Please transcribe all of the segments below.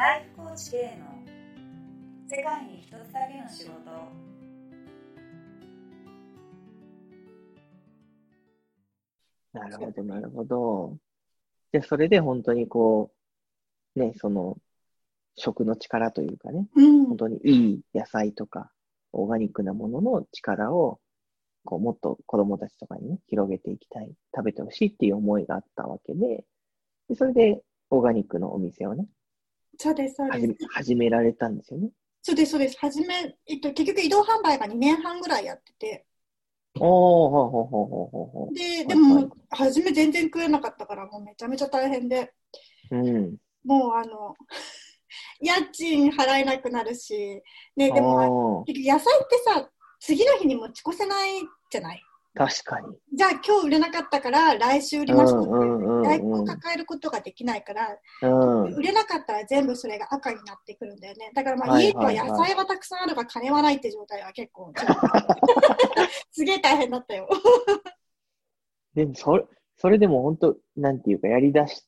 ライフコーチ K の世界に一つだけの仕事。 なるほど、なるほど。じゃあ、それで本当にこう、ね、その、食の力というかね、本当にいい野菜とか、オーガニックなものの力を、こう、もっと子供たちとかにね、広げていきたい、食べてほしいっていう思いがあったわけで、それで、オーガニックのお店をね、 そうです、そうです。 始められたんですよね。 そうです、そうです。結局移動販売が2年半ぐらいやってて。でも、初め全然食えなかったから、もうめちゃめちゃ大変で。もう家賃払えなくなるし、ね、でも、野菜ってさ、次の日に持ち越せないじゃない。 確かに。 じゃあ今日売れなかったから来週売りましょうって在庫を抱えることができないから、売れなかったら全部それが赤になってくるんだよね。だから家には野菜はたくさんあるが金はないって状態は結構すげえ大変だったよ。 でもそれでも本当なんていうかやり出して、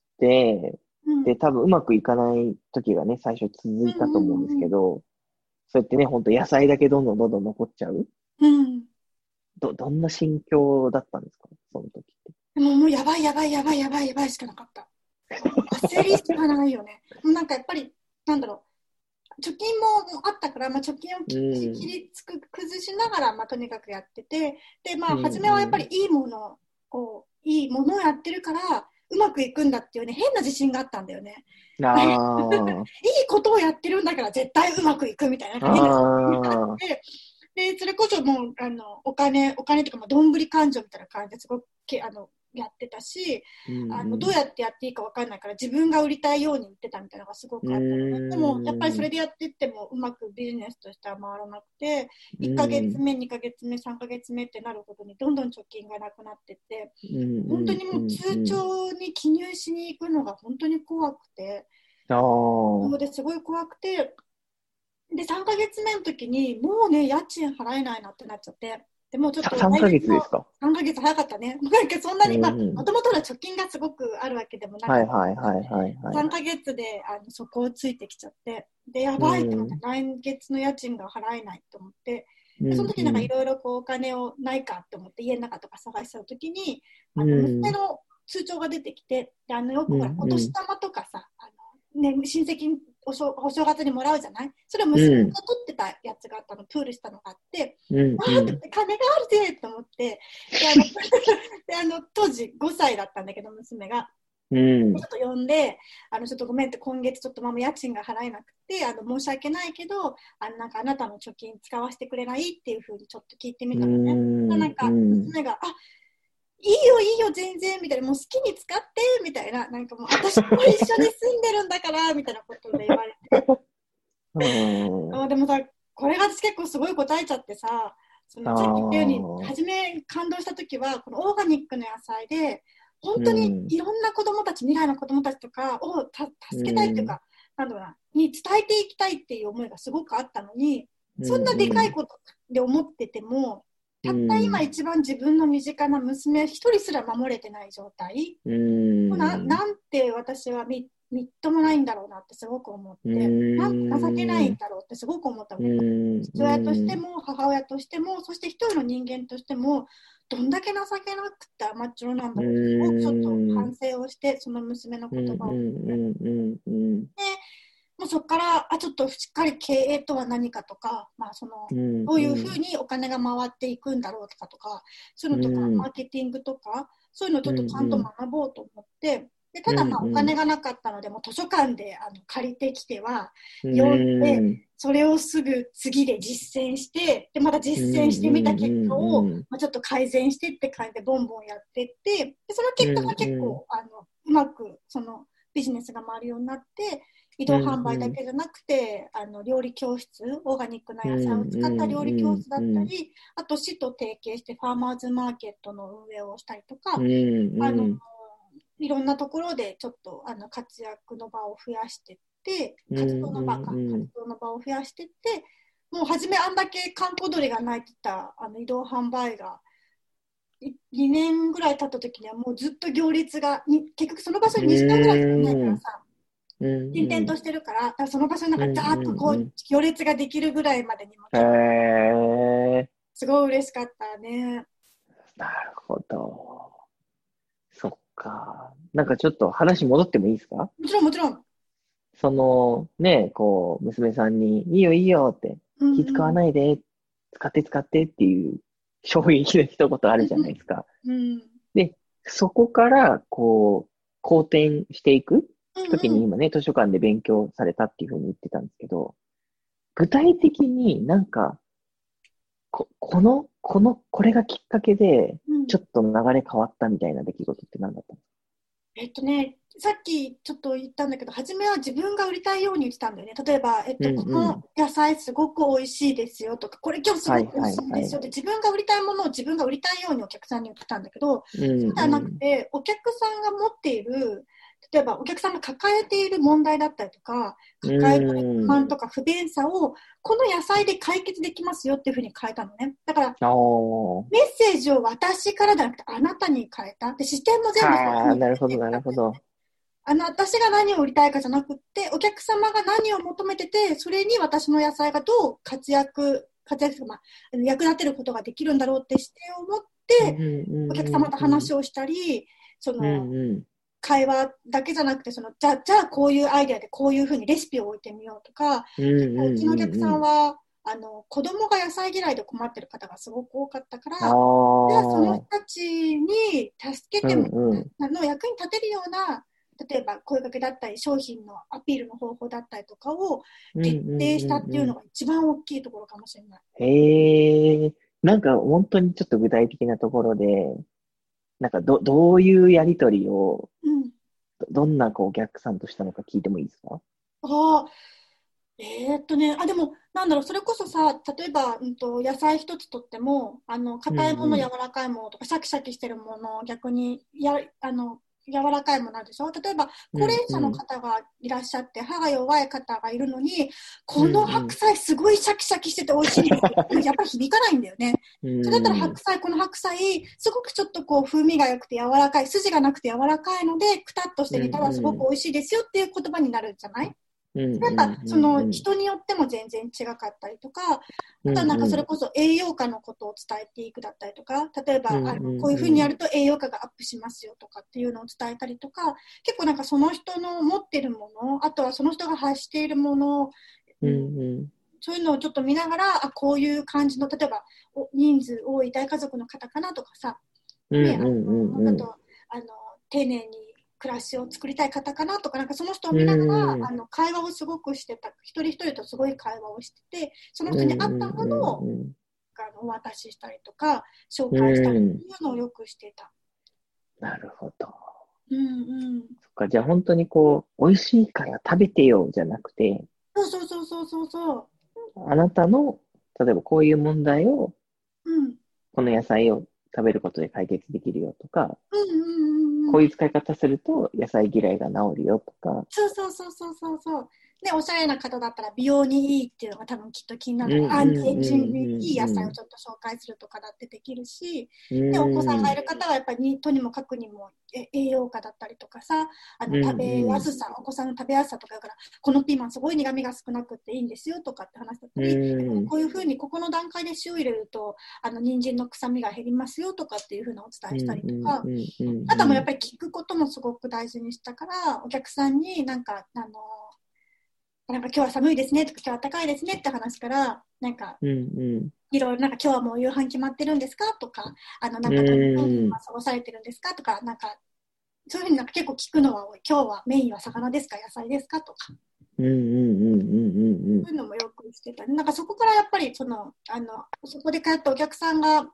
で多分うまくいかない時がね最初続いたと思うんですけど、そうやってね本当野菜だけどんどん残っちゃう。どんな心境だったんですか、その時って。 もうやばいしかなかった。焦りしかないよね。なんかやっぱり、なんだろう、貯金もあったから、貯金を崩しながら、とにかくやってて、で、初めはやっぱりいいものをやってるから、うまくいくんだっていうね、変な自信があったんだよね。いいことをやってるんだから絶対うまくいくみたいな変な自信があって、で、それこそもう、お金というか、どんぶり勘定みたいな感じですごく、やってたし、どうやってやっていいか分かんないから自分が売りたいように売ってたみたいなのがすごくあったのね。でも、やっぱりそれでやっていってもうまくビジネスとしては回らなくて、1ヶ月目、2ヶ月目、3ヶ月目ってなるほどにどんどん貯金がなくなってって、本当にもう通帳に記入しに行くのが本当に怖くて、そうですごい怖くて、で、3ヶ月目の時に、もうね、家賃払えないなってなっちゃって、でもうちょっと 3ヶ月ですか ?3 ヶ月早かったね。なんかそんなに、もともとの貯金がすごくあるわけでもなくて、3ヶ月でそこをついてきちゃって、で、やばいと思って、来月の家賃が払えないと思って、でその時なんかいろいろお金をないかと思って家の中とか探した時に、娘の通帳が出てきて、でよくほら、お年玉とかさ、ね、親戚にお正月にもらうじゃない。それを娘が取ってたやつがあったの、プールしたのがあって、って金があるぜと思って、で当時5歳だったんだけど、娘が。ちょっと呼んで、ちょっとごめんって、今月ちょっとママ家賃が払えなくて、申し訳ないけど、なんかあなたの貯金使わせてくれないっていうふうにちょっと聞いてみたのね。なんか娘が、いいよ、全然、みたいな、もう好きに使って、みたいな、なんかもう、私と一緒に住んでるんだから、みたいなことで言われて。でもさ、これが私結構すごい答えちゃってさ、さっき言ったように、初め感動した時は、このオーガニックの野菜で、本当にいろんな子供たち、未来の子供たちとかを助けたいっていうか、なんだろうな、に伝えていきたいっていう思いがすごくあったのに、そんなでかいことで思ってても、たった今一番自分の身近な娘一人すら守れてない状態、なんて私はみっともないんだろうなってすごく思って、なんて情けないんだろうってすごく思ったのね。父親としても母親としても、そして一人の人間としても、どんだけ情けなくて甘っちょろなんだろうってすごくちょっと反省をして、その娘の言葉を聞いて、もうそこからちょっとしっかり経営とは何かとか、どういうふうにお金が回っていくんだろうとか、そういうのとか、マーケティングとか、そういうのをちょっとちゃんと学ぼうと思って、でただお金がなかったので、もう図書館で借りてきては読んで、それをすぐ次で実践して、でまた実践してみた結果を、ちょっと改善してって感じでボンボンやってって、でその結果が結構うまくそのビジネスが回るようになって、移動販売だけじゃなくて、料理教室、オーガニックな野菜を使った料理教室だったり、あと市と提携してファーマーズマーケットの運営をしたりとか、いろんなところでちょっと活躍の場を増やしてって、活動の場を増やしてって、もう初めあんだけ閑古鳥が鳴いてた移動販売が、2年ぐらい経った時にはもうずっと行列が、結局その場所に2時間ぐらいしかないからさ、 点々としてるから、だからその場所になんかザーッとこう、行列ができるぐらいまでにも、すごい嬉しかったね。 なるほど。そっか。なんかちょっと話戻ってもいいですか？ もちろんもちろん。 そのね、こう、娘さんに、いいよいいよって、気使わないで、使って使ってっていう衝撃の一言あるじゃないですか。で、そこから、こう、好転していく時に今ね、図書館で勉強されたっていうふうに言ってたんですけど、具体的になんか、これがきっかけで、ちょっと流れ変わったみたいな出来事って何だったんですか？ さっきちょっと言ったんだけど、初めは自分が売りたいように言ってたんだよね。例えば、この野菜すごく美味しいですよとか、これ今日すごく美味しいですよって、自分が売りたいものを自分が売りたいようにお客さんに言ってたんだけど、そうじゃなくて、お客さんが持っている、例えばお客さんが抱えている問題だったりとか、抱えている不満とか不便さを、この野菜で解決できますよっていうふうに変えたのね。だから、メッセージを私からじゃなくてあなたに変えた。で、視点も全部そうなるほど、なるほど。 私が何を売りたいかじゃなくって、お客様が何を求めてて、それに私の野菜がどう役立てることができるんだろうって視点を持って、お客様と話をしたり、会話だけじゃなくて、じゃあこういうアイデアでこういうふうにレシピを置いてみようとか、うちのお客さんは、子供が野菜嫌いで困ってる方がすごく多かったから、じゃあその人たちに助けても役に立てるような、例えば声かけだったり商品のアピールの方法だったりとかを徹底したっていうのが一番大きいところかもしれない。 なんか本当にちょっと具体的なところで、なんかどういうやりとりを、どんなお客さんとしたのか聞いてもいいですか？ でも、なんだろう、それこそさ、例えば、野菜一つとっても、硬いもの、柔らかいものとか、シャキシャキしてるもの、逆に、柔らかいものあるでしょ。例えば、高齢者の方がいらっしゃって、歯が弱い方がいるのに、この白菜すごいシャキシャキしてて美味しいんですよ。やっぱり響かないんだよね。それだったらこの白菜、すごくちょっとこう風味が良くて柔らかい、筋がなくて柔らかいので、くたっとして煮たらすごく美味しいですよっていう言葉になるじゃない？なんかその人によっても全然違かったりとか、あとはなんかそれこそ栄養価のことを伝えていくだったりとか、例えばこういうふうにやると栄養価がアップしますよとかっていうのを伝えたりとか、結構なんかその人の持ってるもの、あとはその人が発しているもの、そういうのをちょっと見ながら、こういう感じの、例えば人数多い大家族の方かなとかさ、あと丁寧に暮らしを作りたい方かなとか、なんかその人を見ながら、会話をすごくしてた。一人一人とすごい会話をしてて、その人に合ったものをお渡ししたりとか、紹介したりというのをよくしてた。 なるほど。そっか、じゃあ本当に美味しいから食べてよじゃなくて、 そう。 あなたの、例えばこういう問題を、この野菜を食べることで解決できるよとか、こういう使い方すると野菜嫌いが治るよとか。 そう。で、おしゃれな方だったら美容にいいっていうのが多分きっと気になる。アンチエイジングにいい野菜をちょっと紹介するとかだってできるし、で、お子さんがいる方はやっぱりとにもかくにも栄養価だったりとかさ、食べやすさ、お子さんの食べやすさとかだから、このピーマンすごい苦味が少なくていいんですよとかって話だったり、こういうふうにここの段階で塩入れると、人参の臭みが減りますよとかっていうふうなお伝えしたりとか、あともやっぱり聞くこともすごく大事にしたから、お客さんになんか今日は寒いですねとか、今日は暖かいですねって話から、なんか、いろいろなんか今日はもう夕飯決まってるんですかとか、なんか今過ごされてるんですかとか、なんか、そういうふうになんか結構聞くのは多い。今日はメインは魚ですか野菜ですかとか。そういうのもよくしてたね。なんかそこからやっぱりそこで通ったお客さんが、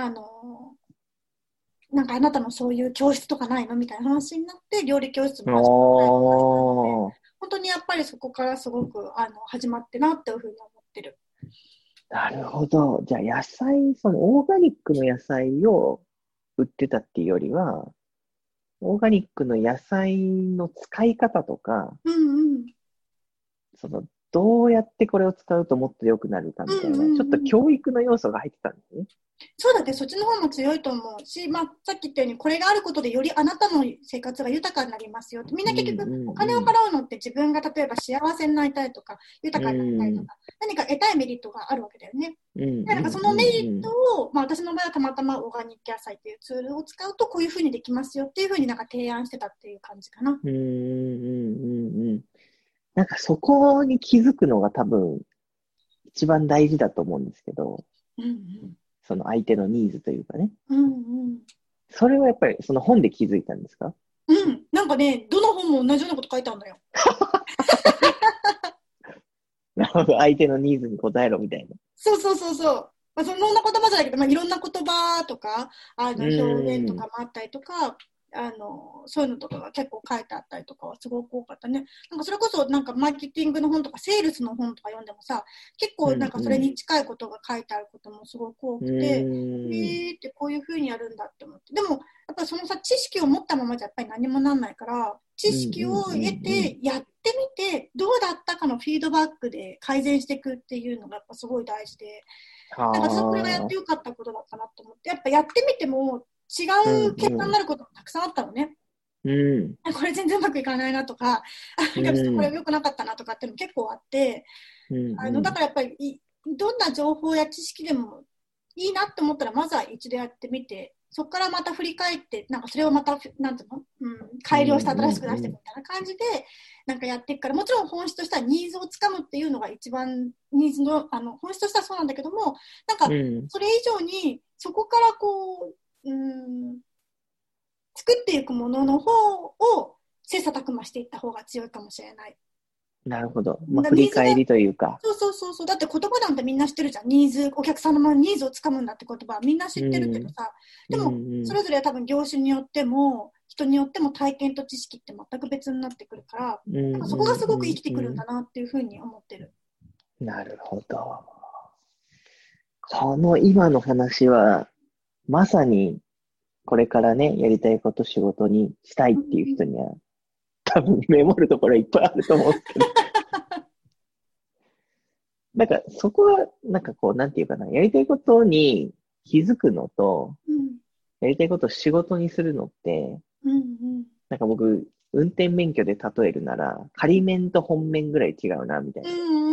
なんかあなたのそういう教室とかないのみたいな話になって、料理教室も始まって、本当にやっぱりそこからすごく始まってなっていうふうに思ってる。 なるほど。じゃあ野菜、そのオーガニックの野菜を売ってたっていうよりは、オーガニックの野菜の使い方とか、そのどうやってこれを使うともっと良くなるかみたいな、ちょっと教育の要素が入ってたんですね。 そうだって、そっちの方も強いと思うし、まあ、さっき言ったように、これがあることでよりあなたの生活が豊かになりますよって。みんな結局、お金を払うのって自分が例えば幸せになりたいとか、豊かになりたいとか、何か得たいメリットがあるわけだよね。なんかそのメリットを、まあ私の場合はたまたまオーガニック野菜っていうツールを使うとこういうふうにできますよっていうふうになんか提案してたっていう感じかな。 なんかそこに気づくのが多分一番大事だと思うんですけど、その相手のニーズというかね。それはやっぱりその本で気づいたんですか？ なんかね、どの本も同じようなこと書いてあるんだよ。 なるほど、相手のニーズに応えろみたいな。 そう。まあ、そんな言葉じゃないけど、まあ、いろんな言葉とか、表現とかもあったりとか、そういうのとかが結構書いてあったりとかはすごく多かったね。なんかそれこそなんかマーケティングの本とかセールスの本とか読んでもさ、結構なんかそれに近いことが書いてあることもすごく多くて、ってこういう風にやるんだって思って。でもやっぱりそのさ、知識を持ったままじゃやっぱり何もなんないから、知識を得てやってみてどうだったかのフィードバックで改善していくっていうのがやっぱすごい大事で、なんか私はこれがやってよかったことだったなと思って、やっぱやってみても違う結果になることもたくさんあったのね。これ全然うまくいかないなとか、なんかちょっとこれ良くなかったなとかっていうのも結構あって、だからやっぱりどんな情報や知識でもいいなって思ったらまずは一度やってみて、そこからまた振り返って、なんかそれをまた、なんていうの、改良して新しく出していくみたいな感じで、なんかやっていくから、もちろん本質としてはニーズをつかむっていうのが一番、ニーズの、本質としてはそうなんだけども、なんか、それ以上に、そこからこう、作っていくものの方を切磋琢磨していった方が強いかもしれない。 なるほど。まあ、振り返りというか。 そう。だって言葉なんてみんな知ってるじゃん。ニーズ、お客様のニーズをつかむんだって言葉はみんな知ってるけどさ。でも、それぞれ多分業種によっても、人によっても体験と知識って全く別になってくるから、なんかそこがすごく生きてくるんだなっていうふうに思ってる。 なるほど。この今の話は、まさに、これからね、やりたいこと仕事にしたいっていう人には、多分メモるところいっぱいあると思うんですけど。なんか、そこは、なんかこう、なんていうかな、やりたいことに気づくのと、やりたいことを仕事にするのって、なんか僕、運転免許で例えるなら、仮免と本免ぐらい違うな、みたいな、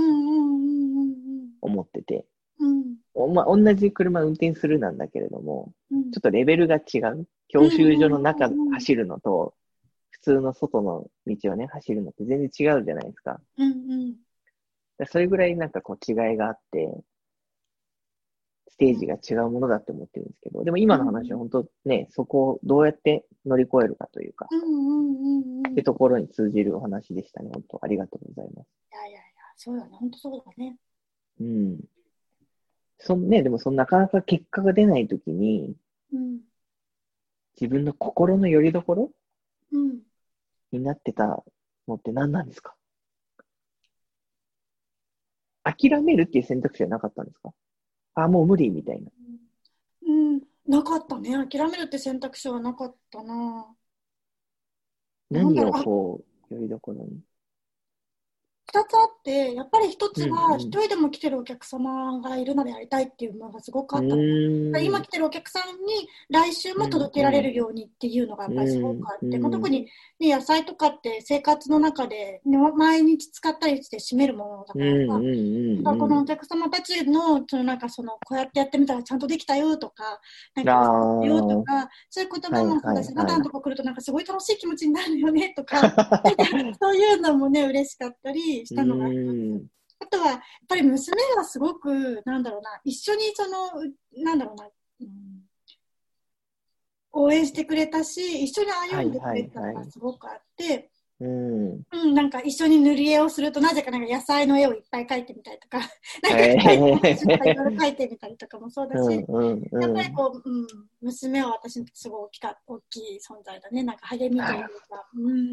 思ってて。まあ、同じ車運転するなんだけれども、ちょっとレベルが違う。教習所の中走るのと、普通の外の道をね、走るのって全然違うじゃないですか。それぐらいなんかこう違いがあって、ステージが違うものだって思ってるんですけど、でも今の話は本当ね、そこをどうやって乗り越えるかというか、ってところに通じるお話でしたね。本当ありがとうございます。 いや、そうだね。本当そうだね。 でもなかなか結果が出ないときに、自分の心の拠り所、になってたのって何なんですか？諦めるっていう選択肢はなかったんですか？もう無理みたいな。 なかったね。諦めるって選択肢はなかったな。 何をこう、拠り所に？ 二つあって、やっぱり一つは、一人でも来てるお客様がいるのでやりたいっていうのがすごくあったの。今来てるお客さんに来週も届けられるようにっていうのがやっぱりすごくあって、特に、ね、野菜とかって生活の中で、毎日使ったりして締めるものだからさ、このお客様たちの、こうやってやってみたらちゃんとできたよとか、なんかよとか、そういう言葉もそうだし、あなたのとこ来るとなんかすごい楽しい気持ちになるよねとか、そういうのもね、嬉しかったりしたのがあります。あとは、やっぱり娘がすごく、一緒に応援してくれたし、一緒に歩んでくれたのがすごくあって、なんか一緒に塗り絵をすると、なぜかなんか野菜の絵をいっぱい描いてみたりとか、なんかいろいろ描いてみたりとかもそうだし、やっぱりこう、娘は私にとってすごい大きい存在だね。なんか励みというか。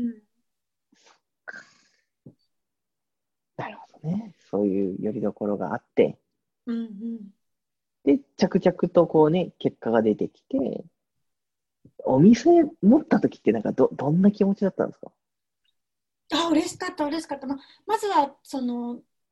なるほどね。そういう拠り所があって、で、着々とこうね、結果が出てきて、お店持った時ってなんかどんな気持ちだったんですか？ 嬉しかった。まずは、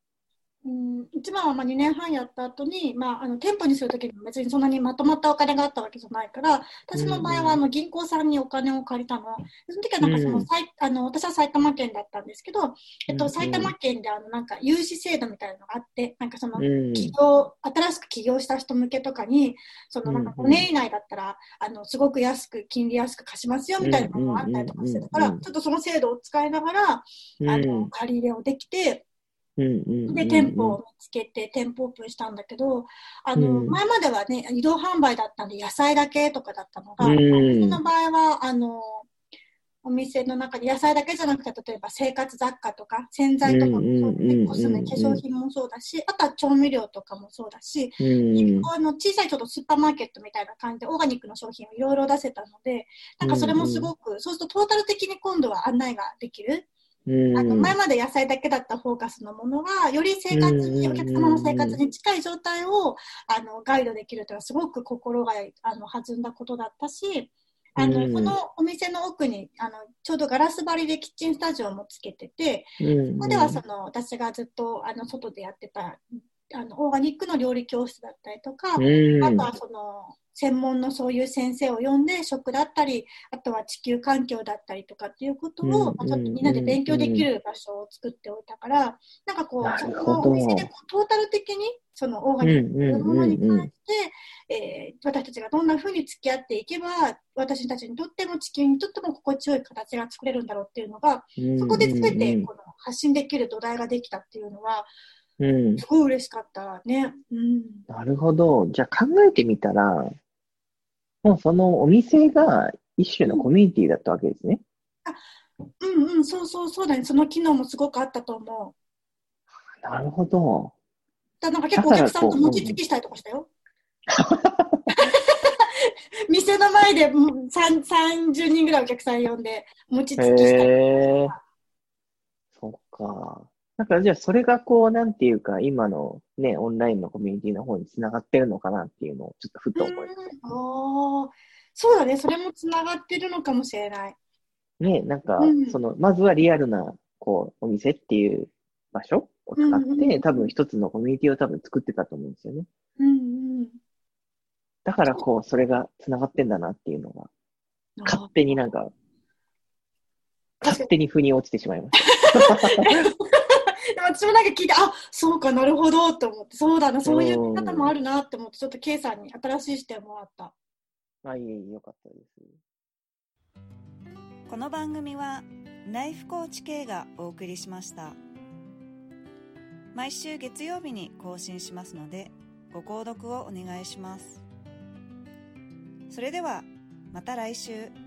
一番は2年半やった後に、店舗にするときに別にそんなにまとまったお金があったわけじゃないから、私の場合は銀行さんにお金を借りたの。その時は私は埼玉県だったんですけど、埼玉県で融資制度みたいなのがあって、新しく起業した人向けとかに、5年以内だったら、すごく金利安く貸しますよみたいなのがあったりとかしてたから、ちょっとその制度を使いながら、借り入れをできて、で、店舗を見つけて、店舗オープンしたんだけど、前まではね、移動販売だったんで、野菜だけとかだったのが、私の場合は、お店の中で野菜だけじゃなくて、例えば生活雑貨とか、洗剤とかもそうだし、コスメ、化粧品もそうだし、あとは調味料とかもそうだし、小さいちょっとスーパーマーケットみたいな感じで、オーガニックの商品をいろいろ出せたので、それもすごく、そうするとトータル的に今度は案内ができる。前まで野菜だけだったフォーカスのものが、よりお客様の生活に近い状態をガイドできるというのはすごく心が弾んだことだったし、そのお店の奥にちょうどガラス張りでキッチンスタジオもつけてて、そこでは私がずっと外でやってたオーガニックの料理教室だったりとか、あとは専門のそういう先生を呼んで食だったり、あとは地球環境だったりとかっていうことを、ちょっとみんなで勉強できる場所を作っておいたから、そのお店でトータル的にそのオーガニックのものに関して、私たちがどんな風に付き合っていけば、私たちにとっても地球にとっても心地よい形が作れるんだろうっていうのが、そこで全て発信できる土台ができたっていうのは、すごい嬉しかったね。 なるほど。じゃあ考えてみたら、もうそのお店が一種のコミュニティだったわけですね。 そうだね。その機能もすごくあったと思う。なるほど。 結構お客さんと餅つきしたりとかしたよ。店の前で30人ぐらいお客さん呼んで餅つきしたりとか。 そっか。じゃあそれがなんていうか、今のね、オンラインのコミュニティの方に繋がってるのかなっていうのをちょっとふと思いました。 そうだね。それも繋がってるのかもしれない。 ね、まずはリアルな、お店っていう場所を使って、多分一つのコミュニティを多分作ってたと思うんですよね。だからそれが繋がってんだなっていうのが、勝手に腑に落ちてしまいました。 でも私も聞いて、そうかなるほどと思って、そうだな、そういう見方もあるなって思って、ちょっと K さんに新しい視点もらった。 よかったです。 この番組はライフコーチ K がお送りしました。毎週月曜日に更新しますので、ご購読をお願いします。それではまた来週。